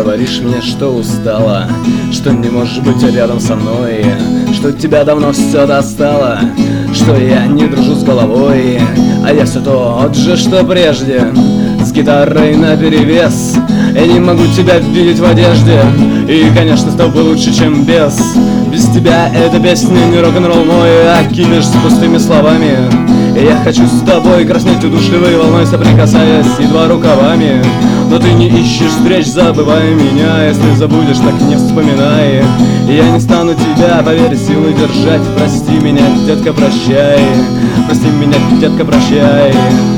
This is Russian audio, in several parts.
говоришь мне, что устала, что не можешь быть рядом со мной, что тебя давно все достало, что я не дружу с головой, а я все тот же, что прежде, с гитарой наперевес. Я не могу тебя видеть в одежде, и, конечно, с тобой лучше, чем без. Без тебя эта песня не рок-н-ролл мой, а кипиш с пустыми словами. И я хочу с тобой краснеть удушливой волной, соприкасаясь едва рукавами. Но ты не ищешь встреч, забывая меня. Если забудешь, так не вспоминай. И я не стану тебя, поверь, силой держать. Прости меня, детка, прощай. Прости меня, детка, прощай.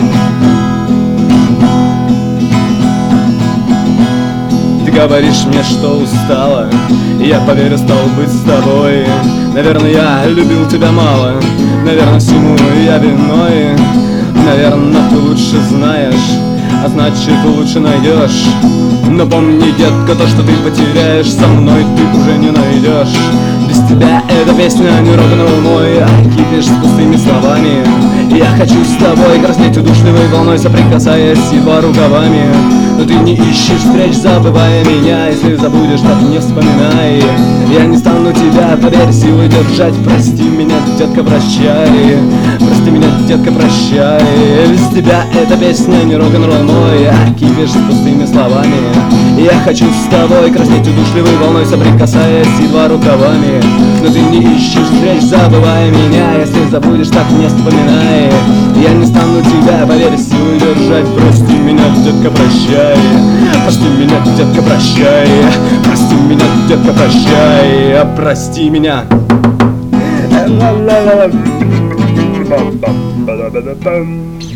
Ты говоришь мне, что устала, и я, поверю, стал быть с тобой. Наверное, я любил тебя мало, наверное, всему я виной. Наверное, ты лучше знаешь, а значит, лучше найдешь. Но помни, детка, то, что ты потеряешь, со мной ты уже не найдешь. Без тебя эта песня не рок-н-ролл мой, а кипиш с пустыми словами. И я хочу с тобой краснеть удушливой волной, соприкасаясь едва рукавами. Но ты не ищешь встреч, забывая меня. Если забудешь, так не вспоминай. Я не стану тебя, поверь, силой держать. Прости меня, детка, прощай. Прости меня, детка, прощай. Без тебя эта песня не рок-н-ролл мой, а кипиш с пустыми словами. И я хочу с тобой краснеть удушливой волной, соприкасаясь едва рукавами. Но ты не ищешь встреч, забывая меня. Если забудешь, так не вспоминай. Я не стану тебя, поверь, силой держать. Прости меня, детка, прощай. Прости меня, детка, прощай. Прости меня, детка, прощай. Прости меня.